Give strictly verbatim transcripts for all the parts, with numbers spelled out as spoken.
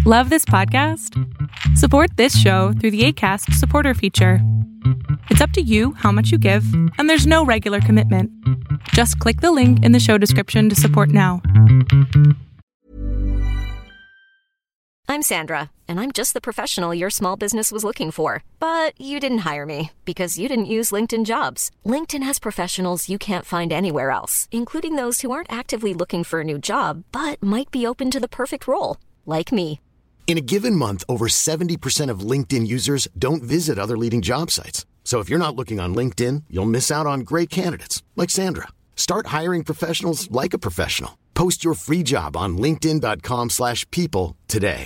Love this podcast? Support this show through the Acast supporter feature. It's up to you how much you give, and there's no regular commitment. Just click the link in the show description to support now. I'm Sandra, and I'm just the professional your small business was looking for. But you didn't hire me because you didn't use LinkedIn Jobs. LinkedIn has professionals you can't find anywhere else, including those who aren't actively looking for a new job, but might be open to the perfect role, like me. In a given month, over seventy percent of LinkedIn users don't visit other leading job sites. So if you're not looking on LinkedIn, you'll miss out on great candidates like Sandra. Start hiring professionals like a professional. Post your free job on linkedin.com slash people today.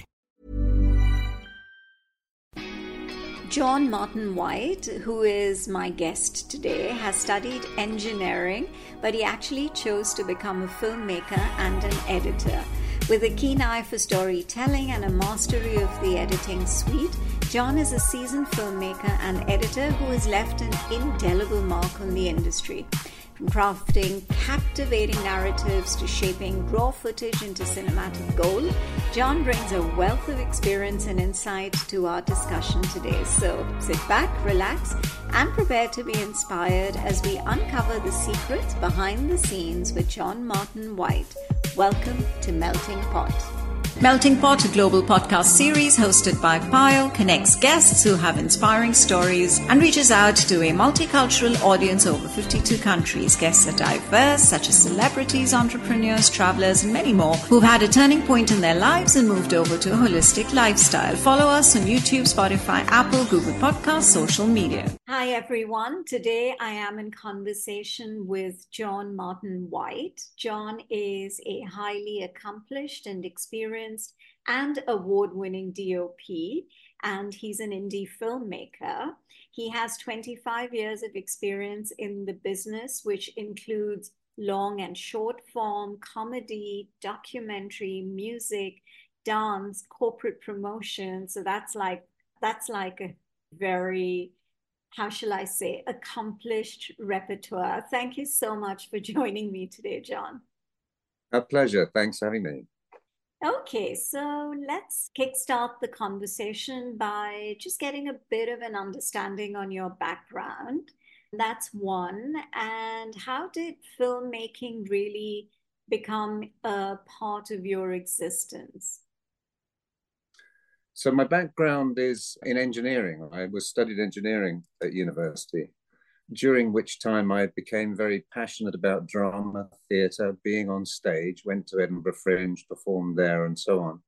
John Martin White, who is my guest today, has studied engineering, but he actually chose to become a filmmaker and an editor. With a keen eye for storytelling and a mastery of the editing suite, John is a seasoned filmmaker and editor who has left an indelible mark on the industry. From crafting captivating narratives to shaping raw footage into cinematic gold, John brings a wealth of experience and insight to our discussion today. So sit back, relax, and prepare to be inspired as we uncover the secrets behind the scenes with John Martin White. Welcome to Melting Pot. Melting Pot, a global podcast series hosted by Pyle, connects guests who have inspiring stories and reaches out to a multicultural audience over fifty-two countries. Guests are diverse, such as celebrities, entrepreneurs, travelers, and many more who've had a turning point in their lives and moved over to a holistic lifestyle. Follow us on YouTube, Spotify, Apple, Google Podcasts, social media. Hi, everyone. Today I am in conversation with John Martin White. John is a highly accomplished and experienced and award-winning D O P, and he's an indie filmmaker. He has twenty-five years of experience in the business, which includes long and short form, comedy, documentary, music, dance, corporate promotion. So that's like that's like a very, how shall I say, accomplished repertoire. Thank you so much for joining me today, John. A pleasure. Thanks for having me. Okay, so let's kickstart the conversation by just getting a bit of an understanding on your background. That's one. And how did filmmaking really become a part of your existence? So my background is in engineering. I was studied engineering at university, during which time I became very passionate about drama, theatre, being on stage, went to Edinburgh Fringe, performed there and so on,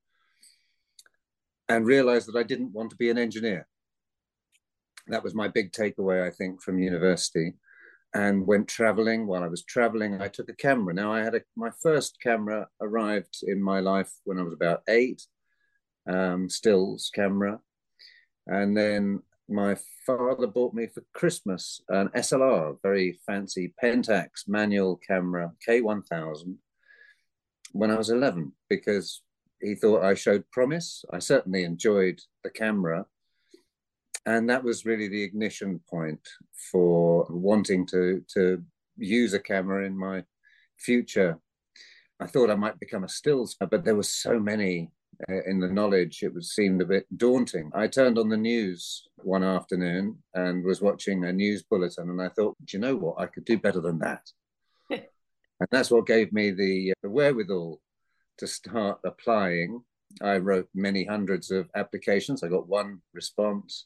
and realised that I didn't want to be an engineer. That was my big takeaway, I think, from university, and went travelling. While I was travelling, I took a camera. Now, I had a, my first camera arrived in my life when I was about eight, um, stills camera, and then my father bought me for Christmas an S L R, very fancy Pentax manual camera, K one thousand, when I was eleven, because he thought I showed promise. I certainly enjoyed the camera. And that was really the ignition point for wanting to, to use a camera in my future. I thought I might become a stills, but there were so many in the knowledge, it was seemed a bit daunting. I turned on the news one afternoon and was watching a news bulletin, and I thought, do you know what? I could do better than that. And that's what gave me the, the wherewithal to start applying. I wrote many hundreds of applications. I got one response.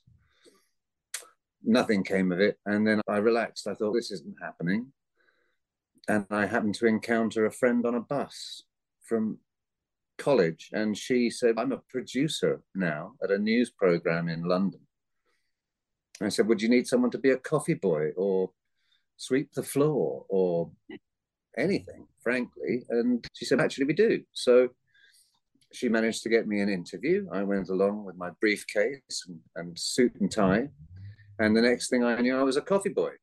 Nothing came of it. And then I relaxed. I thought, this isn't happening. And I happened to encounter a friend on a bus from college, and she said, I'm a producer now at a news program in London. I said, would you need someone to be a coffee boy or sweep the floor or anything, frankly? And she said, actually, we do. So she managed to get me an interview. I went along with my briefcase and, and suit and tie, and the next thing I knew, I was a coffee boy.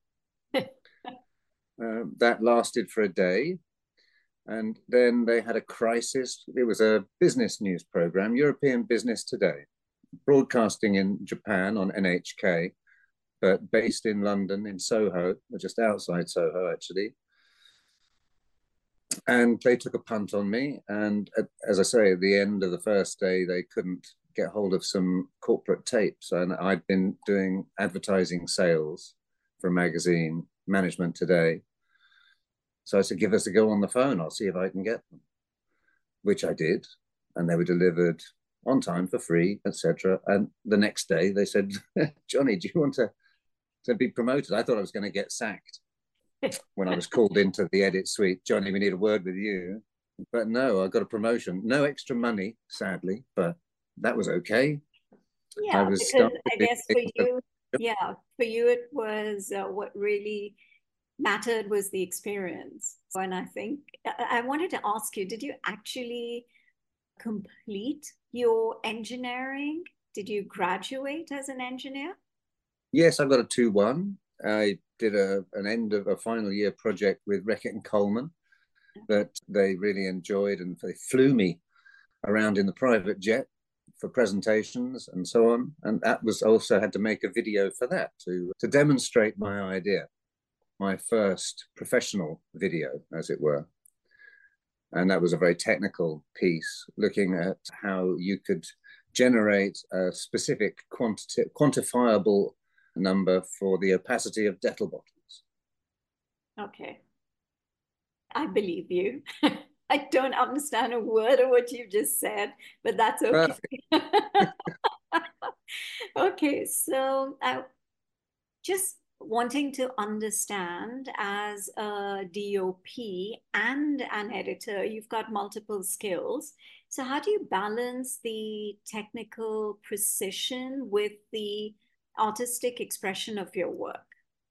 uh, that lasted for a day. And then they had a crisis. It was a business news program, European Business Today, broadcasting in Japan on N H K, but based in London, in Soho, or just outside Soho, actually. And they took a punt on me. And at, as I say, at the end of the first day, they couldn't get hold of some corporate tapes. And I'd been doing advertising sales for a magazine, Management Today. So I said, give us a go on the phone. I'll see if I can get them, which I did. And they were delivered on time for free, et cetera. And the next day they said, Johnny, do you want to, to be promoted? I thought I was going to get sacked when I was called into the edit suite. Johnny, we need a word with you. But no, I got a promotion. No extra money, sadly, but that was okay. Yeah, I was because I guess for you, yeah, for you it was uh, what really mattered was the experience. And I think I wanted to ask you, did you actually complete your engineering? Did you graduate as an engineer? Yes, I got a two one. I did a, an end of a final year project with Reckitt and Coleman that they really enjoyed, and they flew me around in the private jet for presentations and so on. And that was also had to make a video for that to, to demonstrate my idea, my first professional video, as it were. And that was a very technical piece, looking at how you could generate a specific quantity, quantifiable number for the opacity of Dettol bottles. Okay. I believe you. I don't understand a word of what you just said, but that's okay. Okay, so uh, just wanting to understand, as a D O P and an editor, you've got multiple skills. So how do you balance the technical precision with the artistic expression of your work?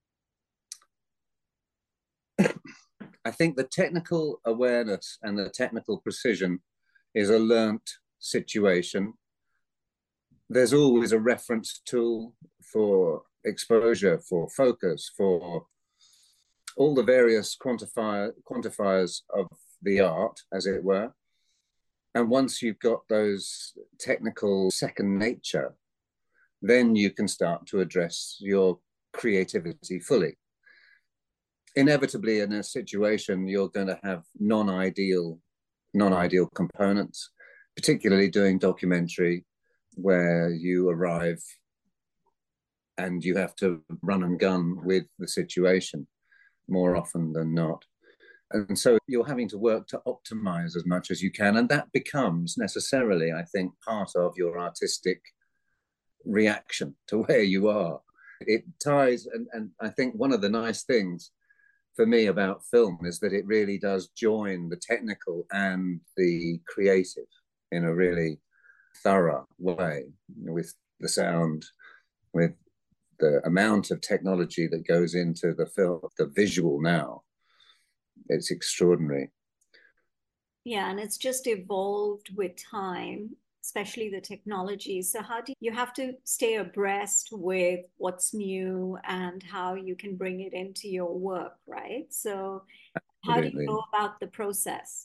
I think the technical awareness and the technical precision is a learnt situation. There's always a reference tool for exposure, for focus, for all the various quantifier, quantifiers of the art, as it were. And once you've got those technical second nature, then you can start to address your creativity fully. Inevitably, in a situation, you're going to have non-ideal, non-ideal components, particularly doing documentary, where you arrive and you have to run and gun with the situation more often than not. And so you're having to work to optimize as much as you can. And that becomes necessarily, I think, part of your artistic reaction to where you are. It ties, and, and I think one of the nice things for me about film is that it really does join the technical and the creative in a really thorough way, with the sound, with the amount of technology that goes into the film, the visual now. It's extraordinary. Yeah, and it's just evolved with time, especially the technology. So how do you, you have to stay abreast with what's new and how you can bring it into your work, right? So how do you go about the process?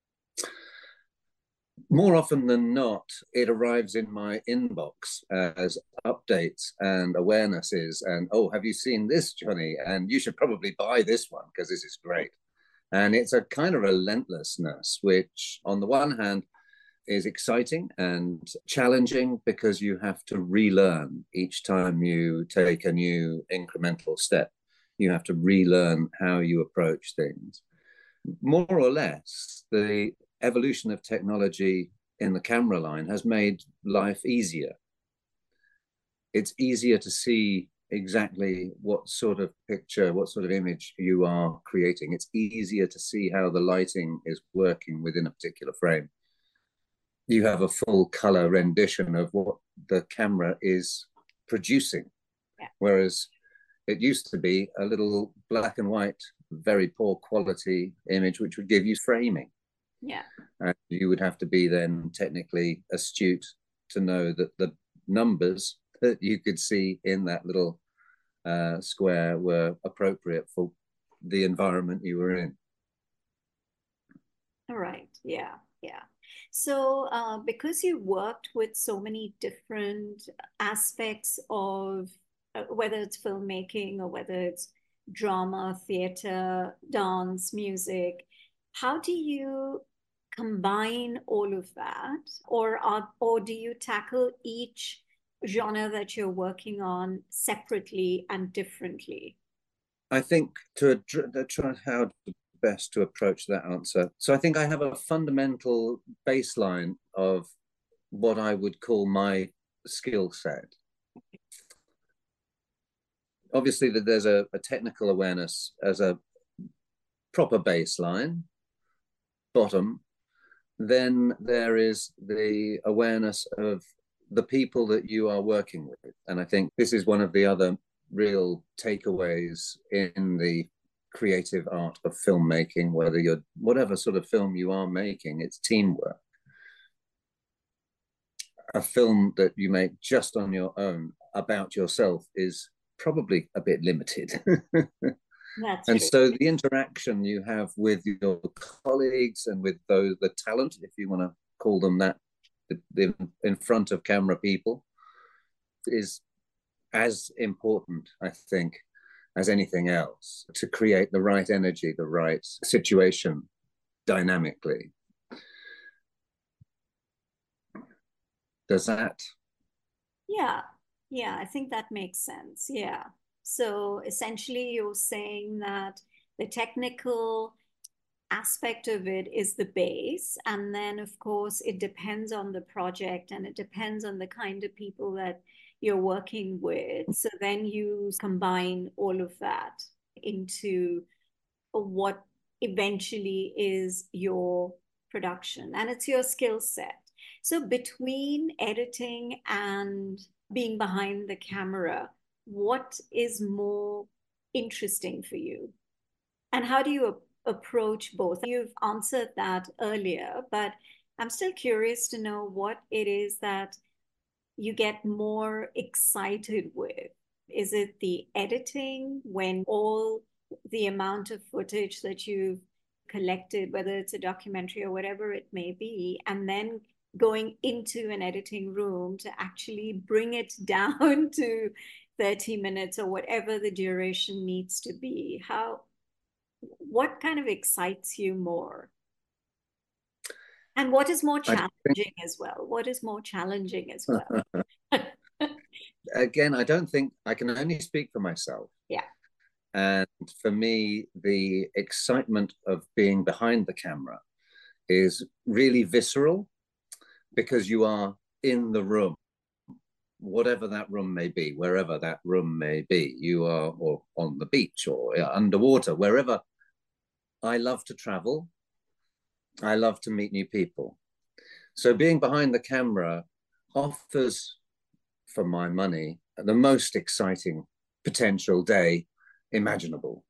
More often than not, it arrives in my inbox as updates and awarenesses and, oh, have you seen this, Johnny? And you should probably buy this one because this is great. And it's a kind of relentlessness, which on the one hand is exciting and challenging because you have to relearn each time you take a new incremental step. You have to relearn how you approach things. More or less, the evolution of technology in the camera line has made life easier. It's easier to see exactly what sort of picture, what sort of image you are creating. It's easier to see how the lighting is working within a particular frame. You have a full color rendition of what the camera is producing. Yeah. Whereas it used to be a little black and white, very poor quality image, which would give you framing. Yeah. And you would have to be then technically astute to know that the numbers that you could see in that little uh, square were appropriate for the environment you were in. All right. Yeah. Yeah. So uh, because you worked with so many different aspects of uh, whether it's filmmaking or whether it's drama, theater, dance, music, How do you combine all of that, or are, or do you tackle each genre that you're working on separately and differently? I think to try how best to approach that answer. So I think I have a fundamental baseline of what I would call my skill set. Obviously, that there's a, a technical awareness as a proper baseline, bottom. Then there is the awareness of the people that you are working with. And I think this is one of the other real takeaways in the creative art of filmmaking, whether you're whatever sort of film you are making, it's teamwork. A film that you make just on your own about yourself is probably a bit limited. That's and true. So the interaction you have with your colleagues and with those, the talent, if you want to call them that, the, the in front of camera people, is as important, I think, as anything else, to create the right energy, the right situation dynamically. Does that? Yeah, yeah, I think that makes sense. Yeah. So essentially, you're saying that the technical aspect of it is the base. And then, of course, it depends on the project and it depends on the kind of people that you're working with. So then you combine all of that into what eventually is your production, and it's your skill set. So between editing and being behind the camera, what is more interesting for you? And how do you approach both? You've answered that earlier, but I'm still curious to know what it is that you get more excited with. Is it the editing, when all the amount of footage that you've collected, whether it's a documentary or whatever it may be, and then going into an editing room to actually bring it down to thirty minutes or whatever the duration needs to be? How, what kind of excites you more? And what is more challenging think... as well? What is more challenging as well? Again, I don't think, I can only speak for myself. Yeah. And for me, the excitement of being behind the camera is really visceral, because you are in the room, whatever that room may be, wherever that room may be. You are or on the beach or underwater, wherever. I love to travel. I love to meet new people. So being behind the camera offers, for my money, the most exciting potential day imaginable.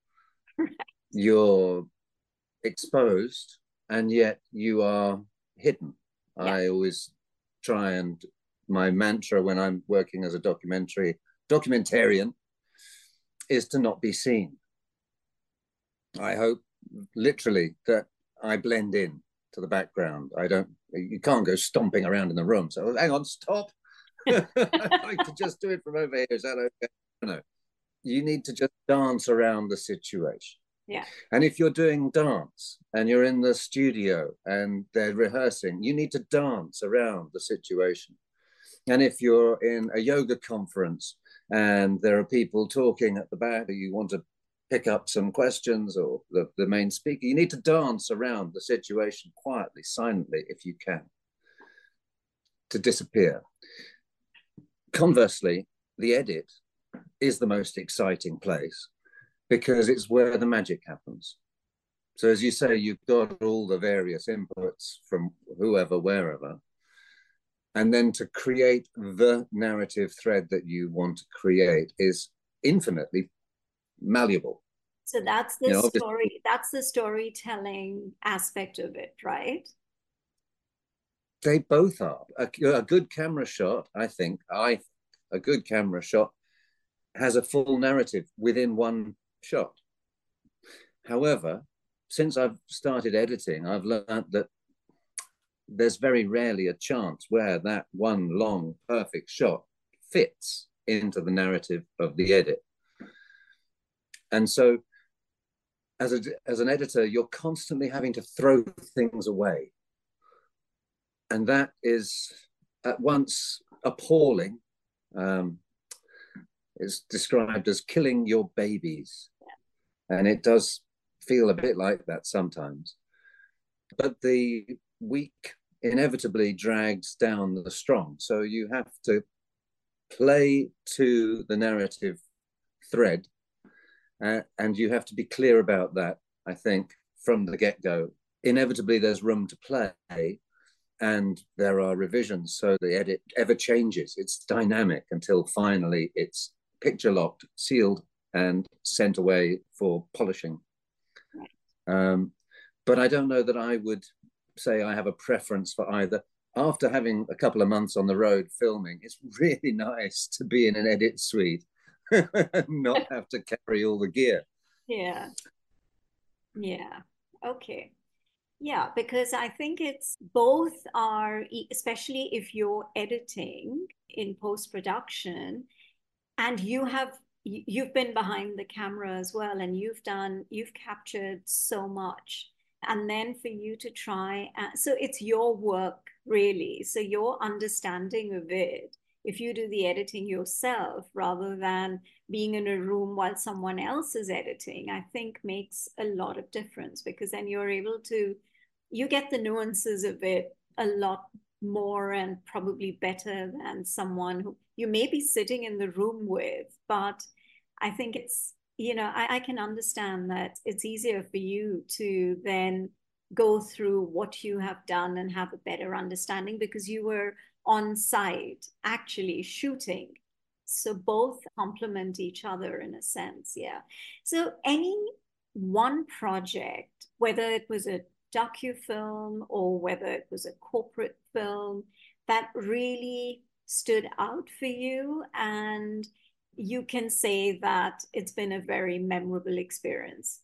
You're exposed and yet you are hidden. Yeah. I always try, and my mantra when I'm working as a documentary documentarian is to not be seen. I hope literally that I blend in to the background. I don't, you can't go stomping around in the room. So hang on, stop. I'd like to just do it from over here. Is that okay? No, you need to just dance around the situation. Yeah. And if you're doing dance and you're in the studio and they're rehearsing, you need to dance around the situation. And if you're in a yoga conference and there are people talking at the back that you want to pick up some questions, or the, the main speaker, you need to dance around the situation quietly, silently, if you can, to disappear. Conversely, the edit is the most exciting place because it's where the magic happens. So as you say, you've got all the various inputs from whoever, wherever, and then to create the narrative thread that you want to create is infinitely malleable. So that's the you know, story, that's the storytelling aspect of it, right? They both are. A, a good camera shot, I think, I a good camera shot has a full narrative within one shot. However, since I've started editing, I've learned that there's very rarely a chance where that one long, perfect shot fits into the narrative of the edit. And so as a, as an editor, you're constantly having to throw things away. And that is at once appalling. Um, it's described as killing your babies. And it does feel a bit like that sometimes. But the weak inevitably drags down the strong. So you have to play to the narrative thread, uh, and you have to be clear about that, I think, from the get-go. Inevitably, there's room to play, and there are revisions, so the edit ever changes. It's dynamic until finally it's picture locked, sealed, and sent away for polishing. Um, but I don't know that I would say I have a preference for either. After having a couple of months on the road filming, it's really nice to be in an edit suite and not have to carry all the gear. Yeah. Yeah. Okay. Yeah, because I think it's both are, especially if you're editing in post-production and you have, you've been behind the camera as well, and you've done, you've captured so much. And then for you to try, uh, so it's your work really. So your understanding of it, if you do the editing yourself rather than being in a room while someone else is editing, I think makes a lot of difference, because then you're able to, you get the nuances of it a lot more and probably better than someone who you may be sitting in the room with. But I think it's, you know, I, I can understand that it's easier for you to then go through what you have done and have a better understanding because you were on site actually shooting. So both complement each other in a sense. Yeah. So any one project, whether it was a docu-film or whether it was a corporate film, that really stood out for you and you can say that it's been a very memorable experience?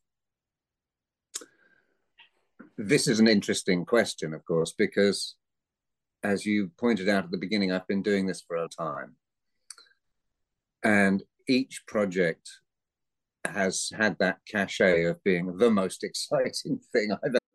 This is an interesting question, of course, because as you pointed out at the beginning, I've been doing this for a time. And each project has had that cachet of being the most exciting thing I've ever.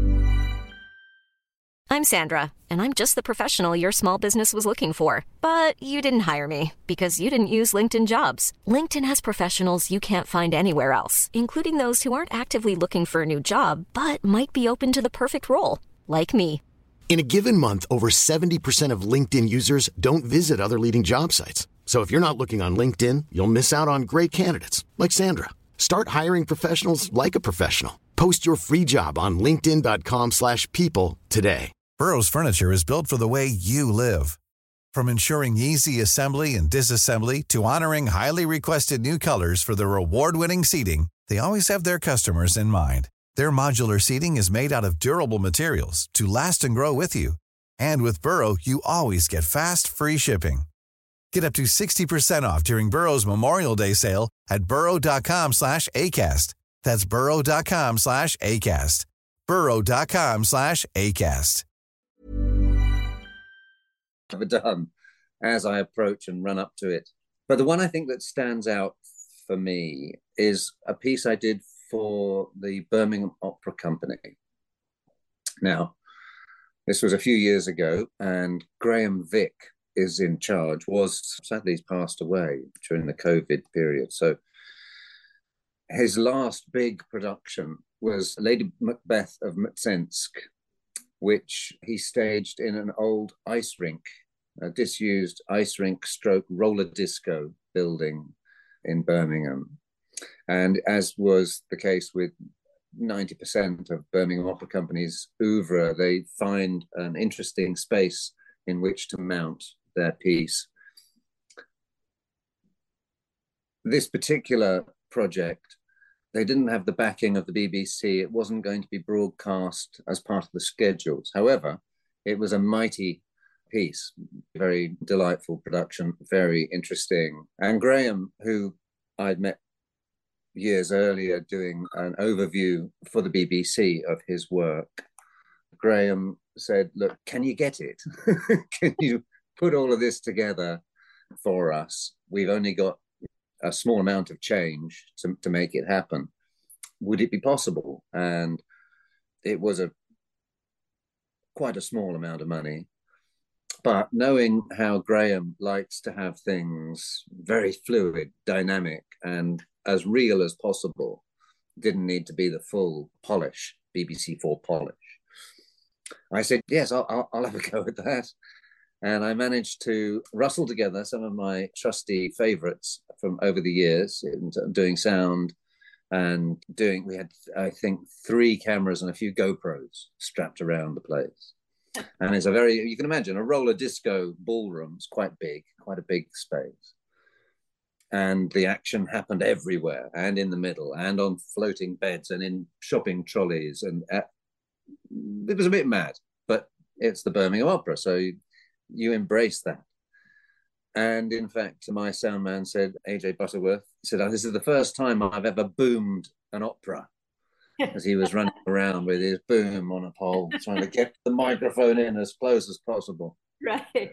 I'm Sandra, and I'm just the professional your small business was looking for. But you didn't hire me because you didn't use LinkedIn Jobs. LinkedIn has professionals you can't find anywhere else, including those who aren't actively looking for a new job, but might be open to the perfect role, like me. In a given month, over seventy percent of LinkedIn users don't visit other leading job sites. So if you're not looking on LinkedIn, you'll miss out on great candidates like Sandra. Start hiring professionals like a professional. Post your free job on linkedin dot com slash people today. Burrow's furniture is built for the way you live. From ensuring easy assembly and disassembly to honoring highly requested new colors for their award-winning seating, they always have their customers in mind. Their modular seating is made out of durable materials to last and grow with you. And with Burrow, you always get fast, free shipping. Get up to sixty percent off during Burrow's Memorial Day sale at burrow dot com slash ACAST. That's burrow dot com slash ACAST. burrow dot com slash ACAST. Ever done as I approach and run up to it. But the one I think that stands out for me is a piece I did for the Birmingham Opera Company. Now, this was a few years ago, and Graham Vick is in charge, was sadly he's passed away during the COVID period. So his last big production was Lady Macbeth of Mtsensk, which he staged in an old ice rink, a disused ice rink stroke roller disco building in Birmingham. And as was the case with ninety percent of Birmingham Opera Company's oeuvre, they find an interesting space in which to mount their piece. This particular project, they didn't have the backing of the B B C. It wasn't going to be broadcast as part of the schedules. However, it was a mighty piece, very delightful production, very interesting. And Graham, who I'd met years earlier doing an overview for the B B C of his work, Graham said, look, can you get it? Can you put all of this together for us? We've only got a small amount of change to, to make it happen. would it be possible? And it was a quite a small amount of money. But knowing how Graham likes to have things very fluid, dynamic, and as real as possible, didn't need to be the full polish, B B C four polish. I said, yes, I'll, I'll, I'll have a go at that. And I managed to rustle together some of my trusty favorites from over the years in doing sound and doing, we had, I think, three cameras and a few GoPros strapped around the place. And it's a very, you can imagine, a roller disco ballroom is quite big, quite a big space. And the action happened everywhere and in the middle and on floating beds and in shopping trolleys. And at, it was a bit mad, but it's the Birmingham Opera. So you, you embrace that. And in fact, my sound man said, A J Butterworth, he said, oh, this is the first time I've ever boomed an opera. As he was running around with his boom on a pole, trying to get the microphone in as close as possible. Right.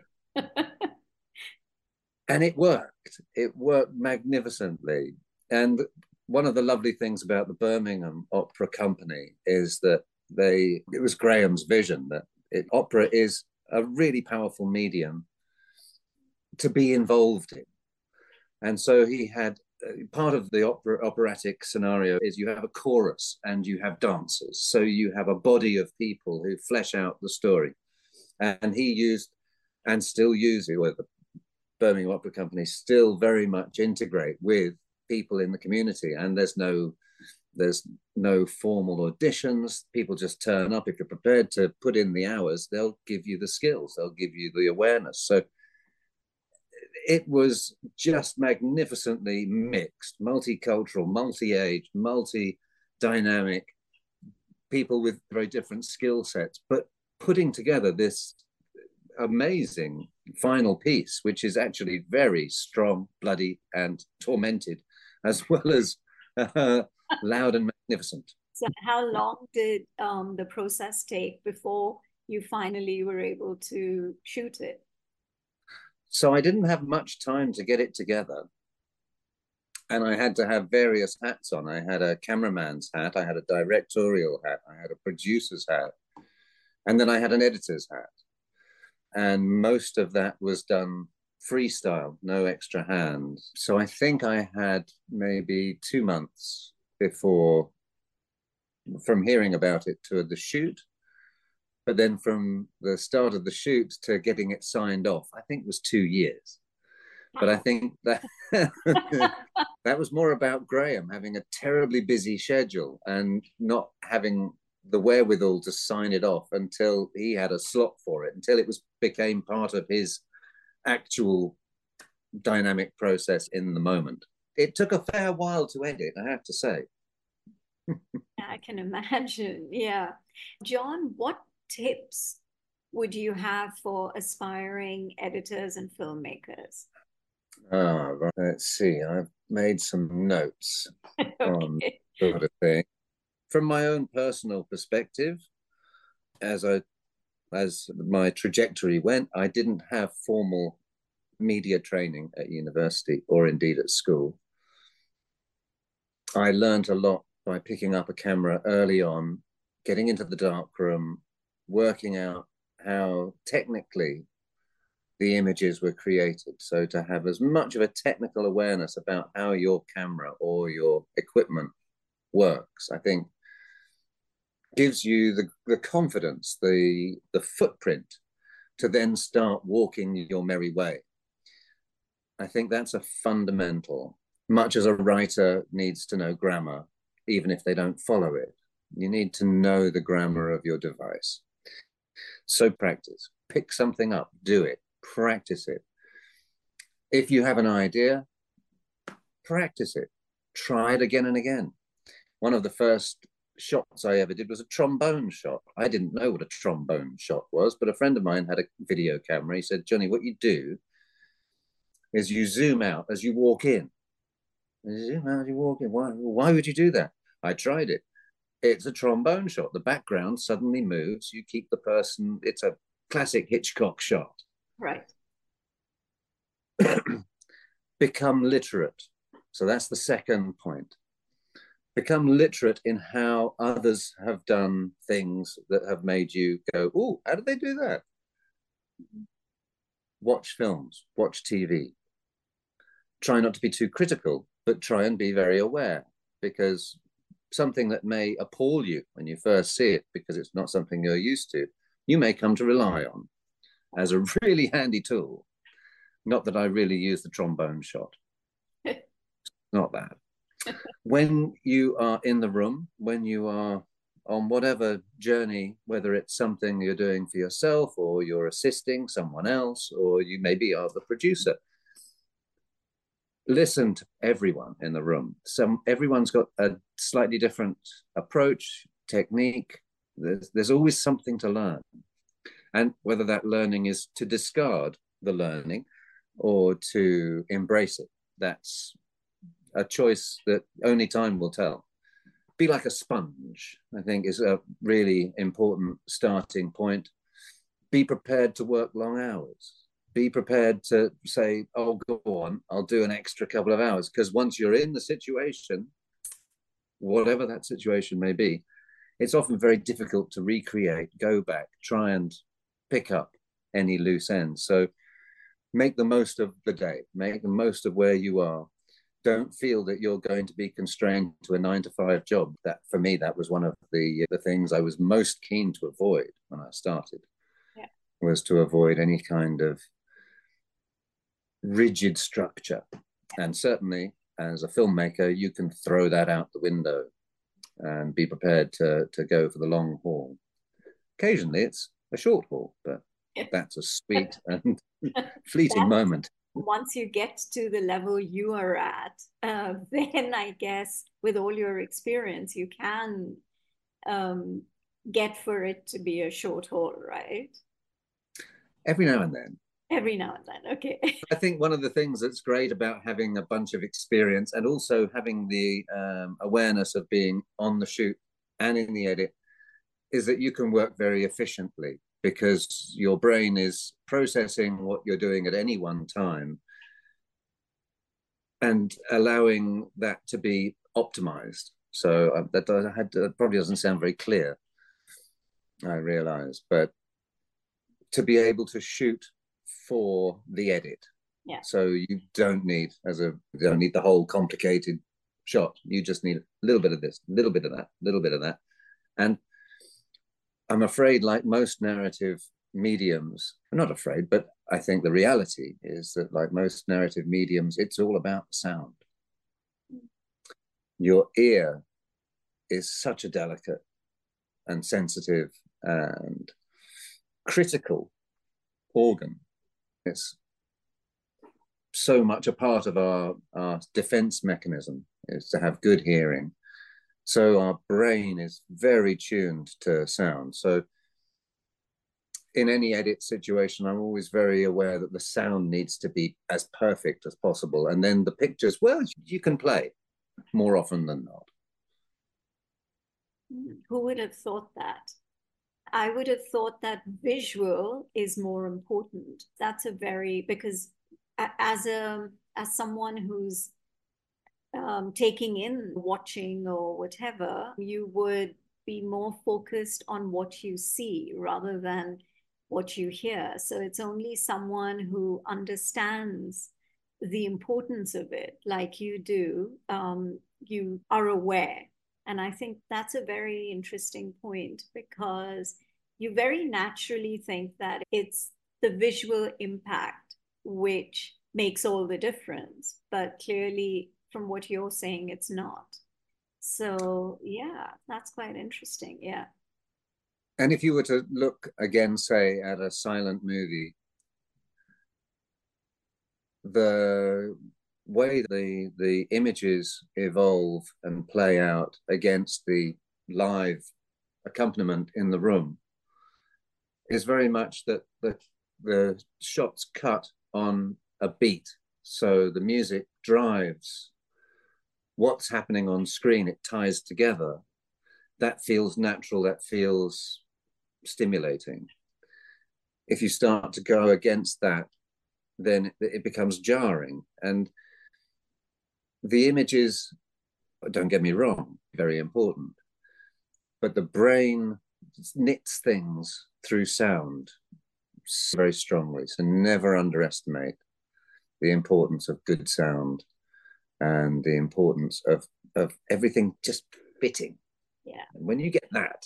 And it worked. It worked magnificently. And one of the lovely things about the Birmingham Opera Company is that they, it was Graham's vision that it, opera is a really powerful medium to be involved in. And so he had, uh, part of the opera, operatic scenario is you have a chorus and you have dancers. So you have a body of people who flesh out the story. And he used, and still uses, well, the Birmingham Opera Company still very much integrate with people in the community. And there's no, there's no formal auditions. People just turn up. If you're prepared to put in the hours, they'll give you the skills. They'll give you the awareness. So it was just magnificently mixed, multicultural, multi-age, multi-dynamic, people with very different skill sets, but putting together this amazing final piece, which is actually very strong, bloody, and tormented, as well as uh, loud and magnificent. So how long did um, the process take before you finally were able to shoot it? So I didn't have much time to get it together. And I had to have various hats on. I had a cameraman's hat, I had a directorial hat, I had a producer's hat, and then I had an editor's hat. And most of that was done freestyle, no extra hands. So I think I had maybe two months before, from hearing about it to the shoot. But then from the start of the shoot to getting it signed off, I think it was two years. But I think that that was more about Graham having a terribly busy schedule and not having the wherewithal to sign it off until he had a slot for it, until it was became part of his actual dynamic process in the moment. It took a fair while to edit, I have to say. I can imagine, yeah. John, what tips would you have for aspiring editors and filmmakers? Ah, right. Let's see. I've made some notes Okay. on sort of thing. From my own personal perspective, as I, as my trajectory went, I didn't have formal media training at university or indeed at school. I learned a lot by picking up a camera early on, getting into the darkroom, working out how technically the images were created. So to have as much of a technical awareness about how your camera or your equipment works, I think gives you the, the confidence, the, the footprint to then start walking your merry way. I think that's a fundamental, much as a writer needs to know grammar, even if they don't follow it. You need to know the grammar of your device. So practice, pick something up, do it, practice it. If you have an idea, practice it, try it again and again. One of the first shots I ever did was a trombone shot. I didn't know what a trombone shot was, but a friend of mine had a video camera. He said, Johnny, what you do is you zoom out as you walk in. You zoom out as you walk in. Why, why would you do that? I tried it. It's a trombone shot. The background suddenly moves. You keep the person. It's a classic Hitchcock shot. Right. Become literate. So that's the second point. become literate in how others have done things that have made you go, oh, how did they do that? Watch films, watch T V. Try not to be too critical, but try and be very aware, because something that may appall you when you first see it, because it's not something you're used to, you may come to rely on as a really handy tool. Not that I really use the trombone shot. Not that. When you are in the room, when you are on whatever journey, whether it's something you're doing for yourself or you're assisting someone else, or you maybe are the producer, listen to everyone in the room. Some everyone's got a slightly different approach, technique. There's, there's always something to learn. And whether that learning is to discard the learning or to embrace it, that's a choice that only time will tell. Be like a sponge, I think, is a really important starting point. Be prepared to work long hours. Be prepared to say, oh, go on, I'll do an extra couple of hours. Because once you're in the situation, whatever that situation may be, it's often very difficult to recreate, go back, try and pick up any loose ends. So make the most of the day, make the most of where you are. Don't feel that you're going to be constrained to a nine to five job. That, for me, that was one of the, the things I was most keen to avoid when I started, yeah. was to avoid any kind of rigid structure. And certainly as a filmmaker, you can throw that out the window and be prepared to, to go for the long haul. Occasionally it's a short haul, but that's a sweet and fleeting moment. Once you get to the level you are at, uh, then I guess with all your experience, you can um, get for it to be a short haul, right? Every now and then. Every now and then, okay. I think one of the things that's great about having a bunch of experience and also having the um, awareness of being on the shoot and in the edit is that you can work very efficiently, because your brain is processing what you're doing at any one time and allowing that to be optimized. So uh, that, I had to, that probably doesn't sound very clear, I realize, but to be able to shoot for the edit. Yeah. So you don't need, as a, you don't need the whole complicated shot. You just need a little bit of this, a little bit of that, a little bit of that. And I'm afraid, like most narrative mediums, I'm not afraid, but I think the reality is that, like most narrative mediums, it's all about sound. Your ear is such a delicate and sensitive and critical organ. It's so much a part of our, our defense mechanism is to have good hearing. So our brain is very tuned to sound. So in any edit situation, I'm always very aware that the sound needs to be as perfect as possible. And then the pictures, well, you can play more often than not. Who would have thought that? I would have thought that visual is more important. That's a very, because as a as someone who's um, taking in, watching or whatever, you would be more focused on what you see rather than what you hear. So it's only someone who understands the importance of it, like you do, um, you are aware. And I think that's a very interesting point, because you very naturally think that it's the visual impact which makes all the difference. But clearly, from what you're saying, it's not. So yeah, that's quite interesting. Yeah. And if you were to look again, say, at a silent movie, the way the the images evolve and play out against the live accompaniment in the room is very much that the the shots cut on a beat. So the music drives what's happening on screen. It ties together. That feels natural. That feels stimulating. If you start to go against that, then it becomes jarring. And the images Don't get me wrong, very important. But the brain knits things through sound very strongly. So never underestimate the importance of good sound and the importance of, of everything just fitting. Yeah. And when you get that,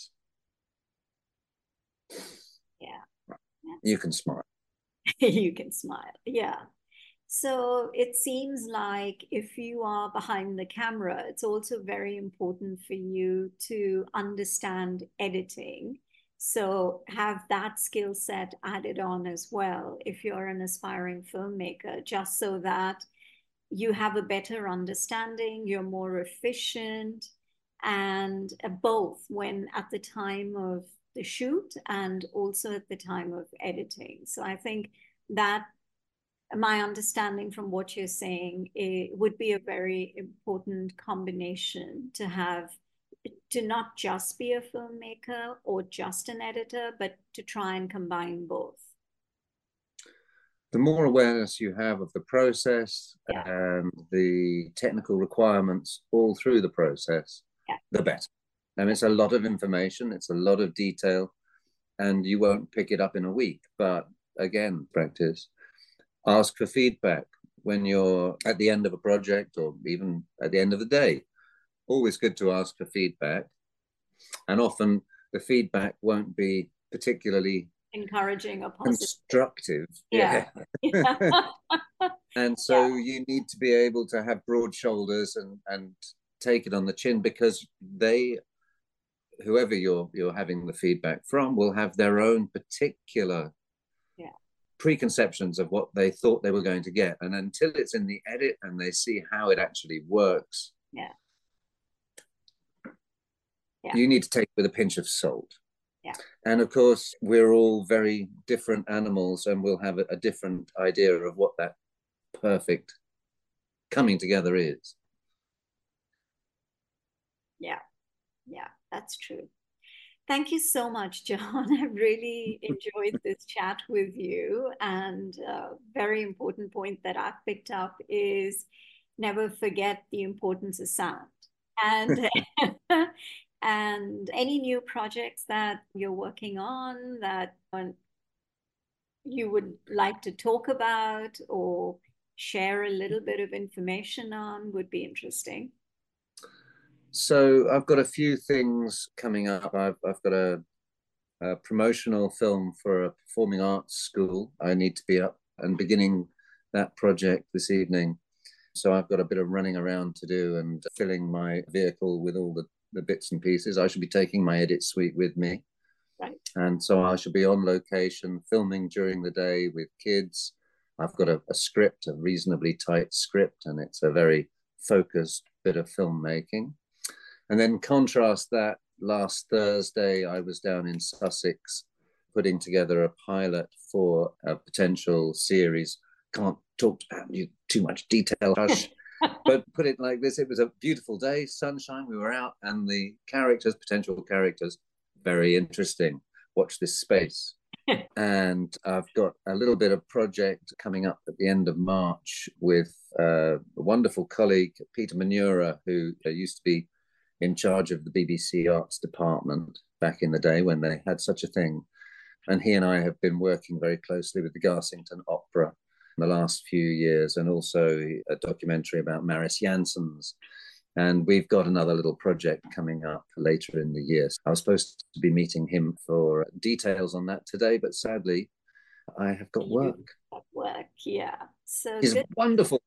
yeah, you can smile. You can smile. Yeah. So it seems like if you are behind the camera, it's also very important for you to understand editing. So have that skill set added on as well if you're an aspiring filmmaker, just so that you have a better understanding, you're more efficient, and uh, both when at the time of the shoot and also at the time of editing. So I think that my understanding from what you're saying, it would be a very important combination to have, to not just be a filmmaker or just an editor, but to try and combine both. The more awareness you have of the process Yeah. and the technical requirements all through the process, yeah. the better. And it's a lot of information, it's a lot of detail, and you won't pick it up in a week. But again, practice. Ask for feedback when you're at the end of a project or even at the end of the day. Always good to ask for feedback. And often the feedback won't be particularly encouraging or positive. Constructive. Yeah. yeah. And so yeah. you need to be able to have broad shoulders and, and take it on the chin, because they, whoever you're you're having the feedback from, will have their own particular yeah. preconceptions of what they thought they were going to get. And until it's in the edit and they see how it actually works, yeah. Yeah. you need to take it with a pinch of salt. Yeah. And of course, we're all very different animals, and we'll have a, a different idea of what that perfect coming together is. Yeah, yeah, that's true. Thank you so much, John. I've really enjoyed this chat with you. And a very important point that I've picked up is never forget the importance of sound. And and any new projects that you're working on that you would like to talk about or share a little bit of information on would be interesting. So I've got a few things coming up. I've, I've got a, a promotional film for a performing arts school. I need to be up and beginning that project this evening. So I've got a bit of running around to do and filling my vehicle with all the, the bits and pieces. I should be taking my edit suite with me. Right. And so I should be on location, filming during the day with kids. I've got a, a script, a reasonably tight script, and it's a very focused bit of filmmaking. And then contrast that, last Thursday, I was down in Sussex putting together a pilot for a potential series. Can't talk about you too much detail, hush. But put it like this, it was a beautiful day, sunshine, we were out, and the characters, potential characters, very interesting. Watch this space. And I've got a little bit of project coming up at the end of March with uh, a wonderful colleague, Peter Manura, who used to be in charge of the B B C Arts Department back in the day when they had such a thing. And he and I have been working very closely with the Garsington Opera in the last few years, and also a documentary about Maris Janssens. And we've got another little project coming up later in the year. I was supposed to be meeting him for details on that today, but sadly, I have got work. Got work, yeah. So it's good. Wonderful.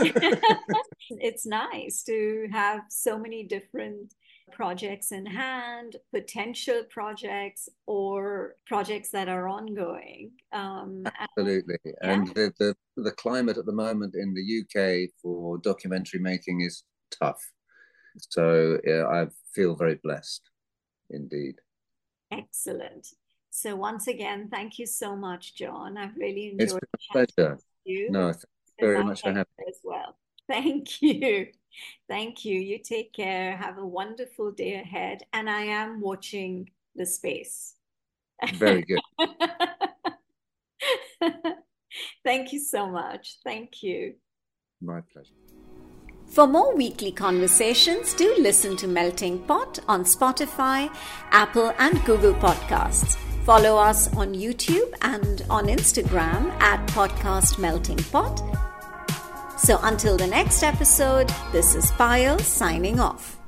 It's nice to have so many different projects in hand, potential projects or projects that are ongoing. Um, Absolutely. And, yeah. and the, the, the climate at the moment in the U K for documentary making is tough. So yeah, I feel very blessed indeed. Excellent. So once again, thank you so much, John. I've really enjoyed it. It's been a pleasure. You. No, thank you very much for having me. As well. Thank you. Thank you. You take care. Have a wonderful day ahead. And I am watching The Space. Very good. Thank you so much. Thank you. My pleasure. For more weekly conversations, do listen to Melting Pot on Spotify, Apple and Google Podcasts. Follow us on YouTube and on Instagram at Podcast Melting Pot. So until the next episode, this is Payal signing off.